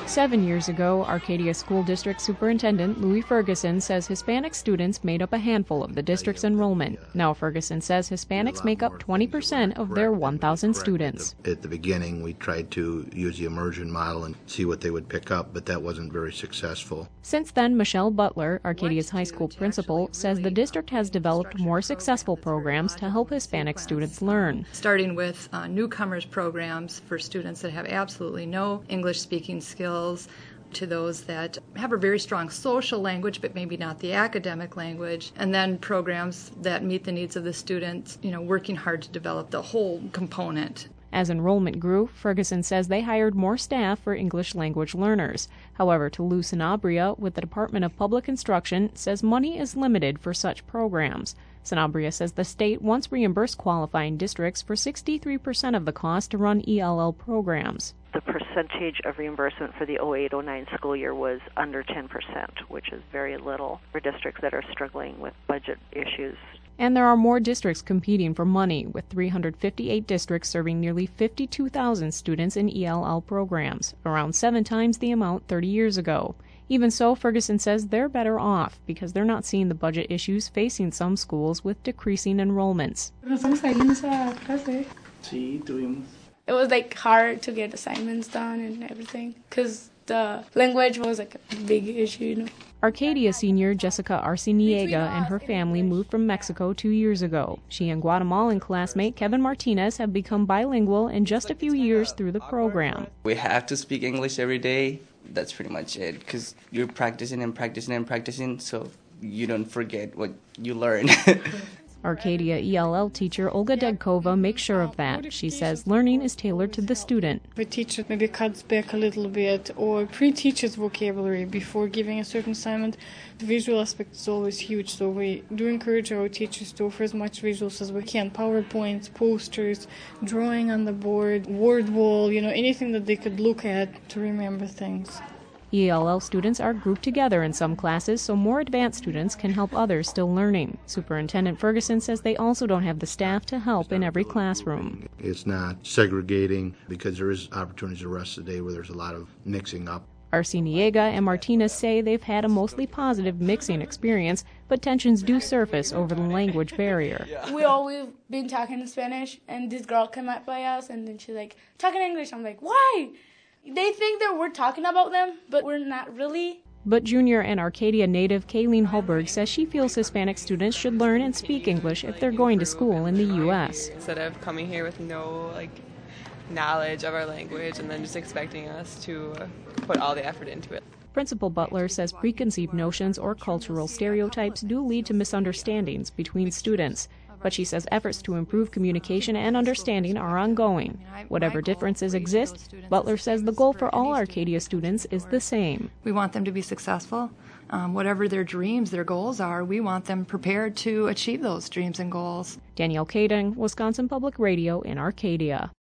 7 years ago, Arcadia School District Superintendent Louis Ferguson says Hispanic students made up a handful of the district's enrollment. Now Ferguson says Hispanics make up 20% of their 1,000 students. At the beginning, we tried to use the immersion model and see what they would pick up, but that wasn't very successful. Since then, Michelle Butler, Arcadia's high school principal, says the district has developed more successful programs to help Hispanic students learn. Starting with newcomers programs for students that have absolutely no English-speaking skills, to those that have a very strong social language but maybe not the academic language, and then programs that meet the needs of the students, working hard to develop the whole component. As enrollment grew, Ferguson says they hired more staff for English language learners. However, Toulouse Sanabria with the Department of Public Instruction says money is limited for such programs. Sanabria says the state once reimbursed qualifying districts for 63% of the cost to run ELL programs. The percentage of reimbursement for the 08-09 school year was under 10%, which is very little for districts that are struggling with budget issues. And there are more districts competing for money, with 358 districts serving nearly 52,000 students in ELL programs, around 7 times the amount 30 years ago. Even so, Ferguson says they're better off because they're not seeing the budget issues facing some schools with decreasing enrollments. It was hard to get assignments done and everything because the language was a big issue. Arcadia senior Jessica Arciniega and her family moved from Mexico 2 years ago. She and Guatemalan classmate Kevin Martinez have become bilingual in just a few years through the program. We have to speak English every day. That's pretty much it, because you're practicing and practicing and practicing, so you don't forget what you learn. Arcadia ELL teacher Olga Degkova makes sure of that. She says learning is tailored to the student. The teacher maybe cuts back a little bit or pre-teaches vocabulary before giving a certain assignment. The visual aspect is always huge, so we do encourage our teachers to offer as much visuals as we can. PowerPoints, posters, drawing on the board, word wall, anything that they could look at to remember things. ELL students are grouped together in some classes so more advanced students can help others still learning. Superintendent Ferguson says they also don't have the staff to help in every classroom. It's not segregating because there is opportunities the rest of the day where there's a lot of mixing up. Arciniega and Martinez say they've had a mostly positive mixing experience, but tensions do surface over the language barrier. We always been talking in Spanish, and this girl came up by us, and then she's like, talking English. I'm like, why? They think that we're talking about them, but we're not really. But junior and Arcadia native Kayleen Holberg says she feels Hispanic students should learn and speak English if they're going to school in the U.S. Instead of coming here with no knowledge of our language and then just expecting us to put all the effort into it. Principal Butler says preconceived notions or cultural stereotypes do lead to misunderstandings between students. But she says efforts to improve communication and understanding are ongoing. Whatever differences exist, Butler says the goal for all Arcadia students is the same. We want them to be successful. Whatever their dreams, their goals are, we want them prepared to achieve those dreams and goals. Danielle Kading, Wisconsin Public Radio in Arcadia.